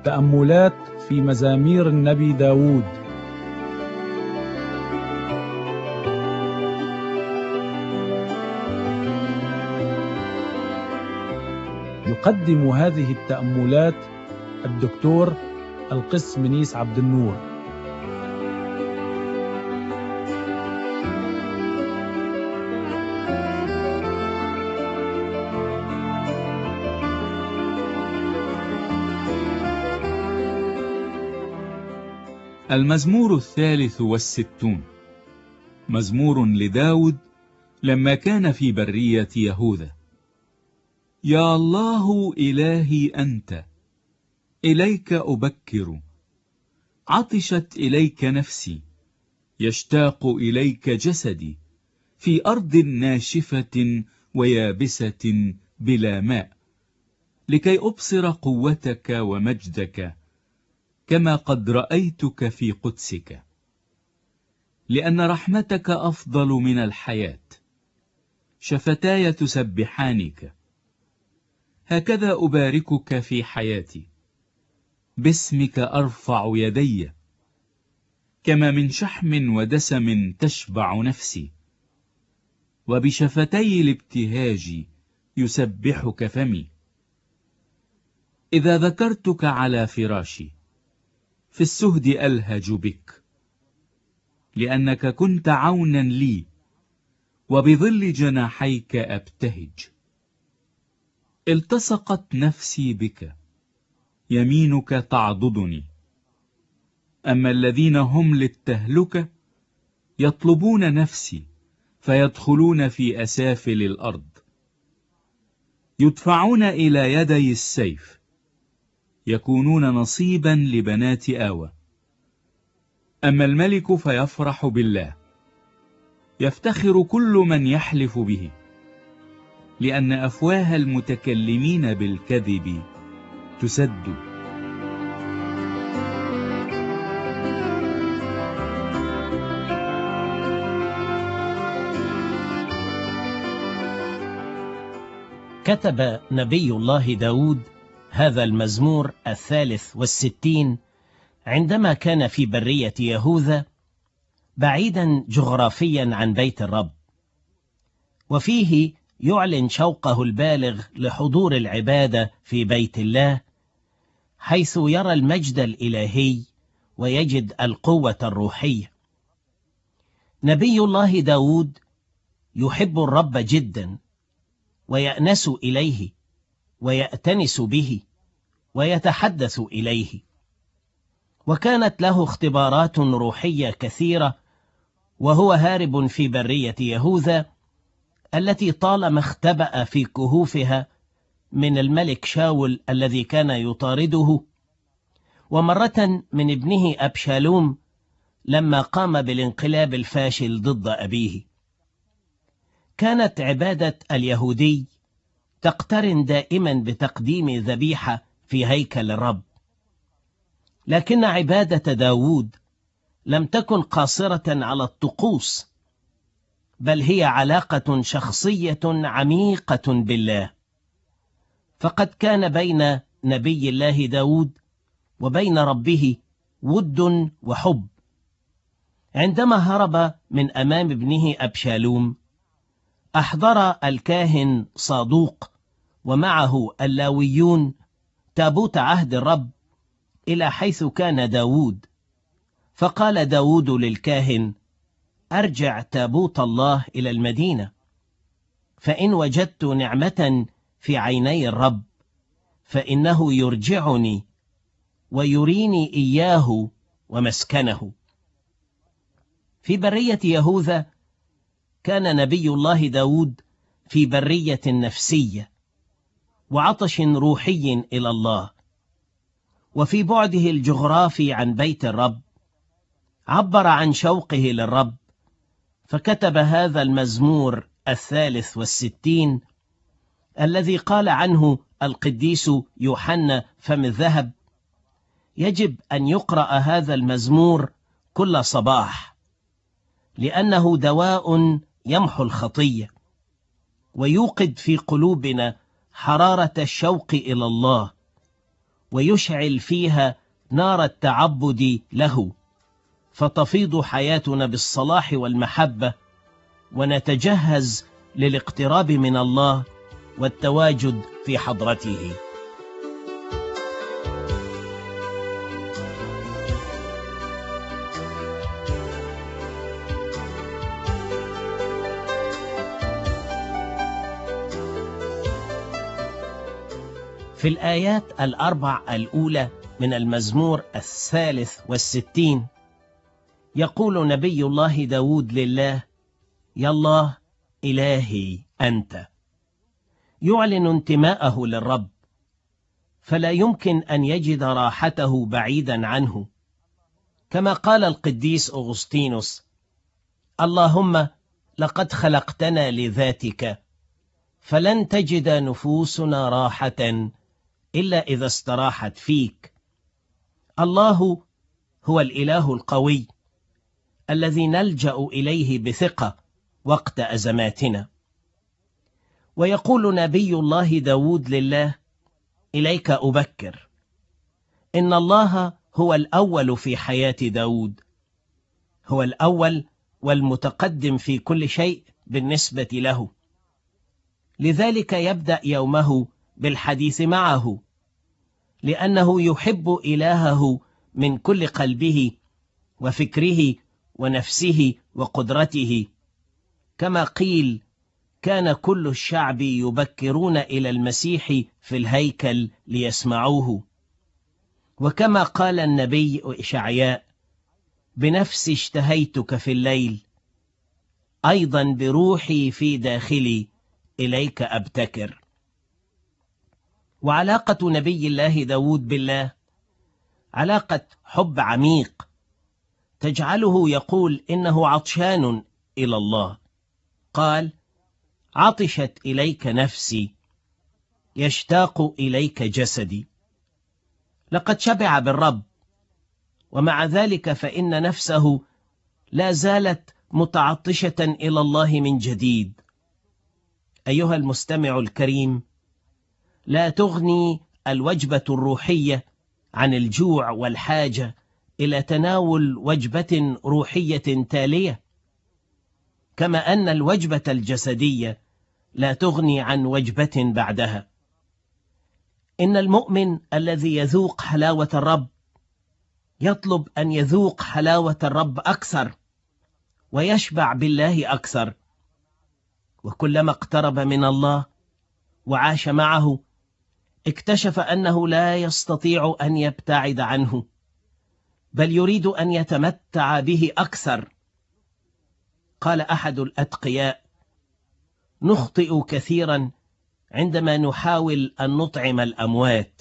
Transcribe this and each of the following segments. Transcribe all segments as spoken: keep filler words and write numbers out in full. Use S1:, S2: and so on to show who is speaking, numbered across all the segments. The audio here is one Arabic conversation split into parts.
S1: تأملات في مزامير النبي داود. يقدم هذه التأملات الدكتور القس منيس عبد النور.
S2: المزمور الثالث والستون، مزمور لداود لما كان في برية يهوذا. يا الله إلهي أنت، إليك أبكر، عطشت إليك نفسي، يشتاق إليك جسدي، في أرض ناشفة ويابسة بلا ماء، لكي أبصر قوتك ومجدك كما قد رأيتك في قدسك. لأن رحمتك أفضل من الحياة، شفتاي تسبحانك. هكذا أباركك في حياتي، باسمك أرفع يدي، كما من شحم ودسم تشبع نفسي، وبشفتي الابتهاج يسبحك فمي. إذا ذكرتك على فراشي، في السهد ألهج بك، لأنك كنت عونا لي، وبظل جناحيك أبتهج. التصقت نفسي بك، يمينك تعضدني. أما الذين هم للتهلكة يطلبون نفسي، فيدخلون في أسافل الأرض. يدفعون إلى يدي السيف، يكونون نصيبا لبنات آوى. أما الملك فيفرح بالله، يفتخر كل من يحلف به، لأن أفواه المتكلمين بالكذب تسد.
S3: كتب نبي الله داود هذا المزمور الثالث والستين عندما كان في برية يهوذا، بعيدا جغرافيا عن بيت الرب، وفيه يعلن شوقه البالغ لحضور العبادة في بيت الله، حيث يرى المجد الإلهي ويجد القوة الروحية. نبي الله داود يحب الرب جدا، ويأنس إليه ويأتنس به ويتحدث إليه. وكانت له اختبارات روحية كثيرة وهو هارب في برية يهوذا، التي طالما اختبأ في كهوفها من الملك شاول الذي كان يطارده، ومرة من ابنه أبشالوم لما قام بالانقلاب الفاشل ضد أبيه. كانت عبادة اليهودي تقترن دائما بتقديم ذبيحة في هيكل الرب، لكن عبادة داود لم تكن قاصرة على الطقوس، بل هي علاقة شخصية عميقة بالله. فقد كان بين نبي الله داود وبين ربه ود وحب. عندما هرب من أمام ابنه أبشالوم، أحضر الكاهن صادوق ومعه اللاويون تابوت عهد الرب إلى حيث كان داود. فقال داود للكاهن: أرجع تابوت الله إلى المدينة، فإن وجدت نعمة في عيني الرب فإنه يرجعني ويريني إياه ومسكنه. في برية يهوذا كان نبي الله داود في برية نفسية وعطش روحي إلى الله، وفي بعده الجغرافي عن بيت الرب عبر عن شوقه للرب، فكتب هذا المزمور الثالث والستين الذي قال عنه القديس يوحنا فم الذهب: يجب أن يقرأ هذا المزمور كل صباح، لأنه دواء يمحو الخطية ويوقد في قلوبنا حرارة الشوق إلى الله، ويشعل فيها نار التعبد له، فتفيض حياتنا بالصلاح والمحبة، ونتجهز للاقتراب من الله والتواجد في حضرته. في الآيات الأربع الأولى من المزمور الثالث والستين يقول نبي الله داود لله: يا الله إلهي أنت. يعلن انتماءه للرب، فلا يمكن أن يجد راحته بعيدا عنه، كما قال القديس أغسطينوس: اللهم لقد خلقتنا لذاتك، فلن تجد نفوسنا راحة إلا إذا استراحت فيك. الله هو الإله القوي الذي نلجأ إليه بثقة وقت أزماتنا. ويقول نبي الله داود لله: إليك أبكر. إن الله هو الأول في حياة داود، هو الأول والمتقدم في كل شيء بالنسبة له، لذلك يبدأ يومه بالحديث معه، لأنه يحب إلهه من كل قلبه وفكره ونفسه وقدرته، كما قيل: كان كل الشعب يبكرون إلى المسيح في الهيكل ليسمعوه. وكما قال النبي إشعياء: بنفسي اشتهيتك في الليل، أيضا بروحي في داخلي إليك أبتكر. وعلاقة نبي الله داود بالله علاقة حب عميق تجعله يقول إنه عطشان إلى الله. قال: عطشت إليك نفسي، يشتاق إليك جسدي. لقد شبع بالرب، ومع ذلك فإن نفسه لا زالت متعطشة إلى الله من جديد. أيها المستمع الكريم، لا تغني الوجبة الروحية عن الجوع والحاجة إلى تناول وجبة روحية تالية، كما أن الوجبة الجسدية لا تغني عن وجبة بعدها. إن المؤمن الذي يذوق حلاوة الرب يطلب أن يذوق حلاوة الرب أكثر ويشبع بالله أكثر، وكلما اقترب من الله وعاش معه اكتشف أنه لا يستطيع أن يبتعد عنه، بل يريد أن يتمتع به أكثر. قال أحد الأتقياء: نخطئ كثيرا عندما نحاول أن نطعم الأموات،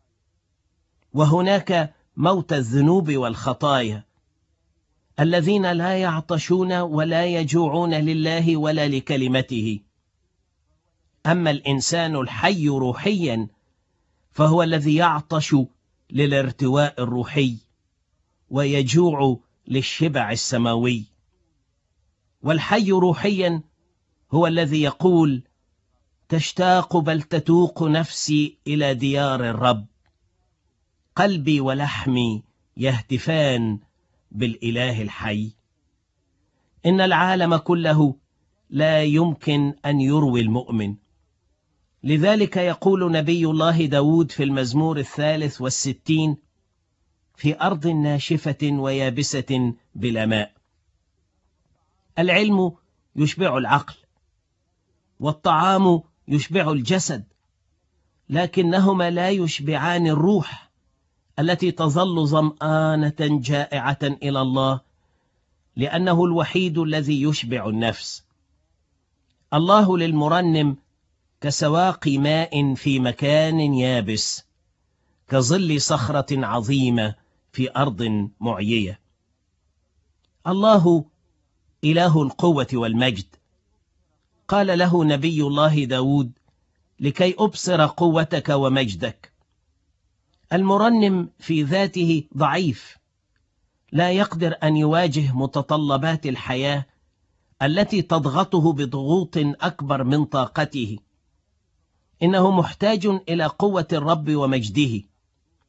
S3: وهناك موت الذنوب والخطايا، الذين لا يعطشون ولا يجوعون لله ولا لكلمته. أما الإنسان الحي روحيا فهو الذي يعطش للارتواء الروحي ويجوع للشبع السماوي. والحي روحيا هو الذي يقول: تشتاق بل تتوق نفسي إلى ديار الرب، قلبي ولحمي يهتفان بالإله الحي. إن العالم كله لا يمكن أن يروي المؤمن، لذلك يقول نبي الله داود في المزمور الثالث والستين: في أرض ناشفة ويابسة بلا ماء. العلم يشبع العقل، والطعام يشبع الجسد، لكنهما لا يشبعان الروح التي تظل ظمآنة جائعة إلى الله، لأنه الوحيد الذي يشبع النفس. الله للمرنم كسواقي ماء في مكان يابس، كظل صخرة عظيمة في أرض معيية. الله إله القوة والمجد. قال له نبي الله داود: لكي أبصر قوتك ومجدك. المرنم في ذاته ضعيف، لا يقدر أن يواجه متطلبات الحياة التي تضغطه بضغوط أكبر من طاقته. إنه محتاج إلى قوة الرب ومجده،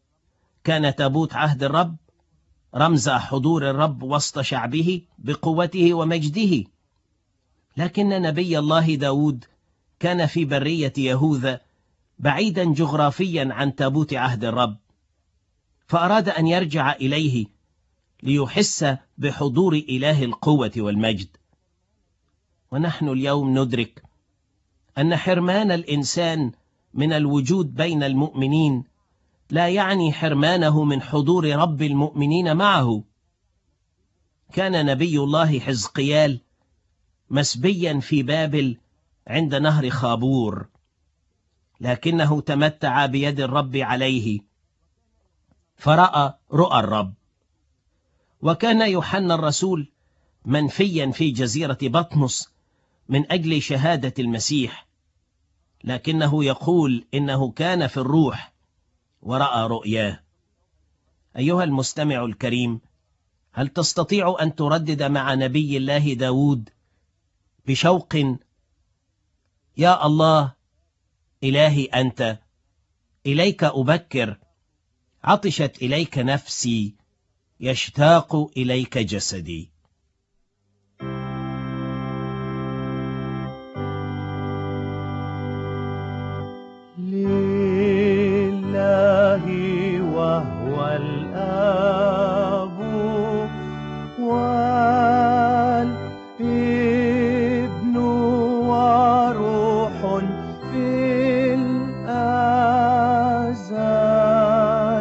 S3: كان تابوت عهد الرب رمز حضور الرب وسط شعبه بقوته ومجده، لكن نبي الله داود كان في برية يهوذا بعيدا جغرافيا عن تابوت عهد الرب، فأراد أن يرجع إليه ليحس بحضور إله القوة والمجد. ونحن اليوم ندرك أن حرمان الإنسان من الوجود بين المؤمنين لا يعني حرمانه من حضور رب المؤمنين معه. كان نبي الله حزقيال مسبيا في بابل عند نهر خابور، لكنه تمتع بيد الرب عليه فرأى رؤى الرب. وكان يوحنا الرسول منفيا في جزيرة بطمس من أجل شهادة المسيح، لكنه يقول إنه كان في الروح ورأى رؤياه. أيها المستمع الكريم، هل تستطيع أن تردد مع نبي الله داود بشوق: يا الله إلهي أنت، إليك أبكر، عطشت إليك نفسي، يشتاق إليك جسدي.
S4: لله وهو الآب والابن وروح في الأزل،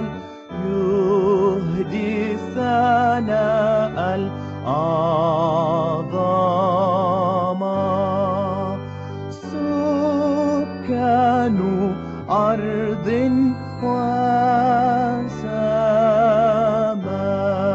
S4: يهدي الثناء الأعظم، سكان أرض وسماء.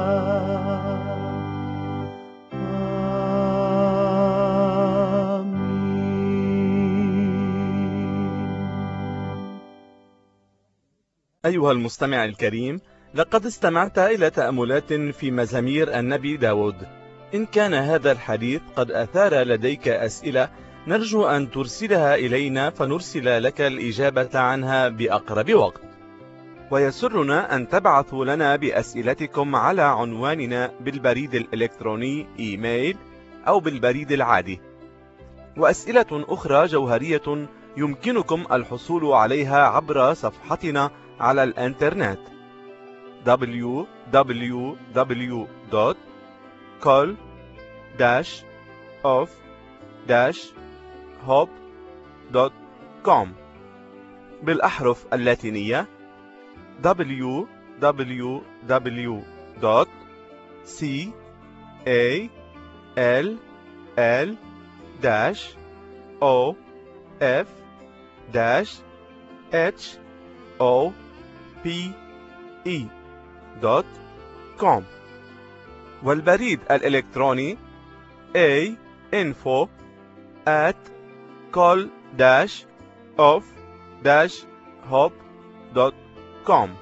S5: أيها المستمع الكريم، لقد استمعت إلى تأملات في مزامير النبي داود. إن كان هذا الحديث قد أثار لديك أسئلة، نرجو أن ترسلها إلينا فنرسل لك الإجابة عنها بأقرب وقت. ويسرنا أن تبعثوا لنا بأسئلتكم على عنواننا بالبريد الإلكتروني إيميل أو بالبريد العادي. وأسئلة أخرى جوهرية يمكنكم الحصول عليها عبر صفحتنا على الإنترنت دبليو دبليو دبليو دوت كول داش أوف داش هوب دوت كوم بالأحرف اللاتينية دبليو دبليو دبليو دوت سي إيه إل إل داش أو إف داش إتش أو بي إي دوت كوم، والبريد الإلكتروني A info at call dash of dash hop دوت كوم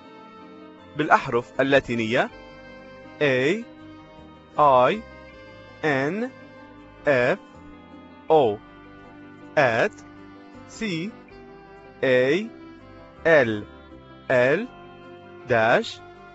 S5: بالأحرف اللاتينية A I N F O at C A L L dash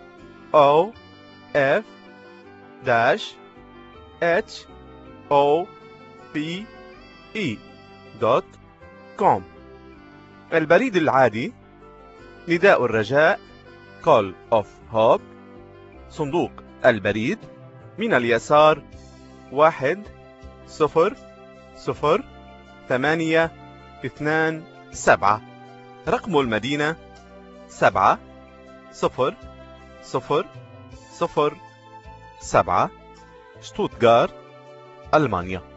S5: O F dash H O P E دوت كوم. البريد العادي نداء الرجاء Call of Hope، صندوق البريد من اليسار واحد صفر صفر ثمانية اثنان سبعة، رقم المدينة سبعة صفر صفر صفر سبعة، شتوتغارت، ألمانيا.